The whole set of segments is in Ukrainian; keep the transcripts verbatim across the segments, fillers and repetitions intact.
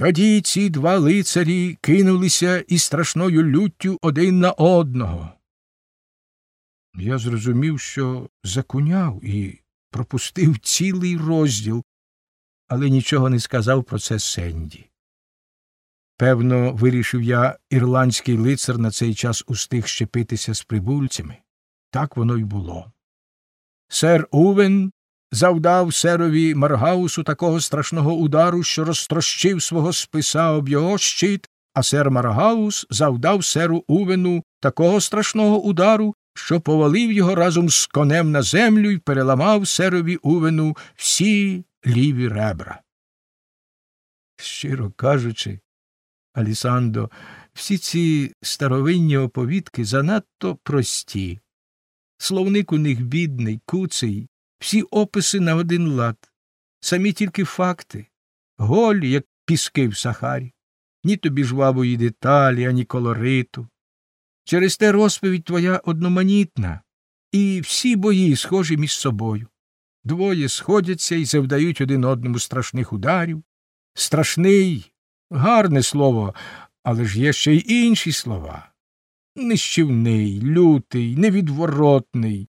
Тоді ці два лицарі кинулися із страшною люттю один на одного. Я зрозумів, що закуняв і пропустив цілий розділ, але нічого не сказав про це Сенді. Певно, вирішив я, ірландський лицар на цей час устиг щепитися з прибульцями. Так воно й було. Сер Увен завдав серові Маргаусу такого страшного удару, що розтрощив свого списа об його щит, а сер Маргаус завдав серу Увену такого страшного удару, що повалив його разом з конем на землю і переламав серові Увену всі ліві ребра. Щиро кажучи, Алісандо, всі ці старовинні оповідки занадто прості. Словник у них бідний, куций, всі описи на один лад, самі тільки факти, голі, як піски в Сахарі, ні тобі жвавої деталі, ані колориту. Через те розповідь твоя одноманітна, і всі бої схожі між собою. Двоє сходяться і завдають один одному страшних ударів. Страшний — гарне слово, але ж є ще й інші слова. Нищівний, лютий, невідворотний,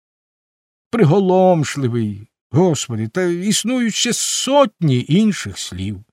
приголомшливий, Господи, та існують ще сотні інших слів.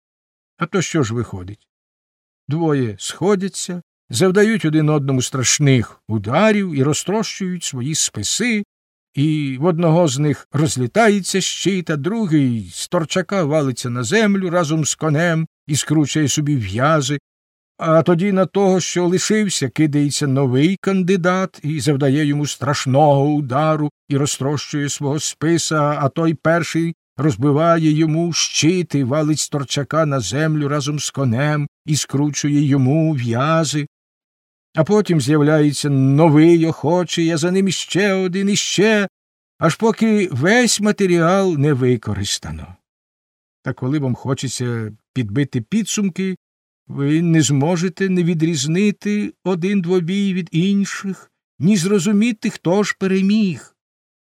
А то що ж виходить? Двоє сходяться, завдають один одному страшних ударів і розтрощують свої списи, і в одного з них розлітається щит, а другий з торчака валиться на землю разом з конем і скручує собі в'язи, а тоді на того, що лишився, кидається новий кандидат і завдає йому страшного удару і розтрощує свого списа, а той перший розбиває йому щит і валить з торчака на землю разом з конем і скручує йому в'язи. А потім з'являється новий охочий, а за ним іще один, іще, аж поки весь матеріал не використано. Та коли вам хочеться підбити підсумки, ви не зможете не відрізнити один двобій від інших, ні зрозуміти, хто ж переміг.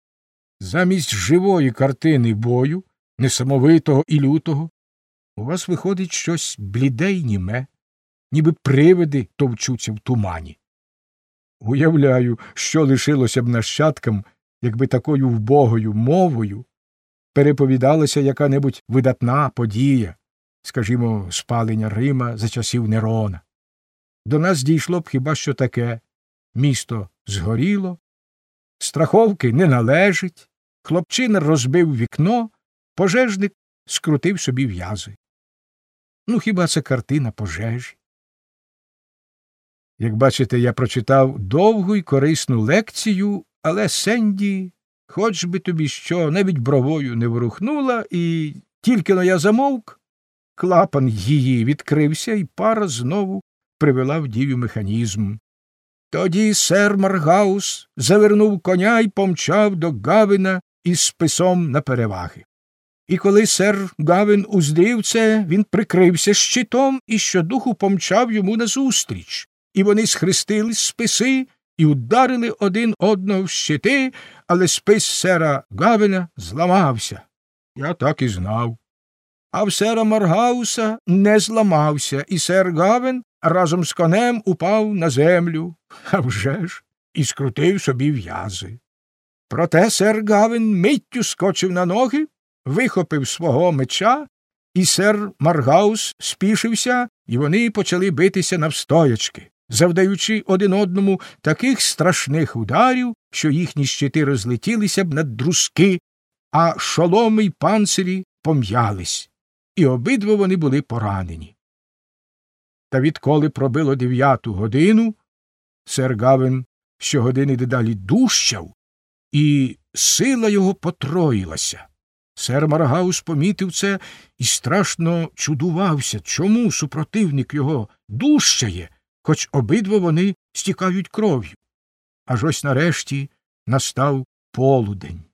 Замість живої картини бою, несамовитого і лютого, у вас виходить щось бліде й німе, ніби привиди товчуться в тумані. Уявляю, що лишилося б нащадкам, якби такою вбогою мовою переповідалася яка-небудь видатна подія, скажімо, спалення Рима за часів Нерона. До нас дійшло б хіба що таке: місто згоріло, страховки не належить, хлопчина розбив вікно, пожежник скрутив собі в'язи. Ну, хіба це картина пожежі? Як бачите, я прочитав довгу й корисну лекцію, але Сенді, хоч би тобі що, навіть бровою не ворухнула, і тільки-но я замовк, клапан її відкрився, і пара знову привела в дію механізм. Тоді сер Маргаус завернув коня й помчав до Гавена із списом на переваги. І коли сер Гавен уздрів це, він прикрився щитом і щодуху помчав йому назустріч. І вони схрестили списи і ударили один одного в щити, але спис сера Гавена зламався. Я так і знав. А в сера Маргауса не зламався, і сер Гавен разом з конем упав на землю, а вже ж, і скрутив собі в'язи. Проте сер Гавен миттю скочив на ноги, вихопив свого меча, і сер Маргаус спішився, і вони почали битися навстоячки, завдаючи один одному таких страшних ударів, що їхні щити розлетілися б на друзки, а шоломи й панцирі пом'ялись, і обидва вони були поранені. Та відколи пробило дев'яту годину, сер Гавен щогодини дедалі дужчав, і сила його потроїлася. Сер Маргаус помітив це і страшно чудувався, чому супротивник його дужчає, хоч обидва вони стікають кров'ю. Аж ось нарешті настав полудень.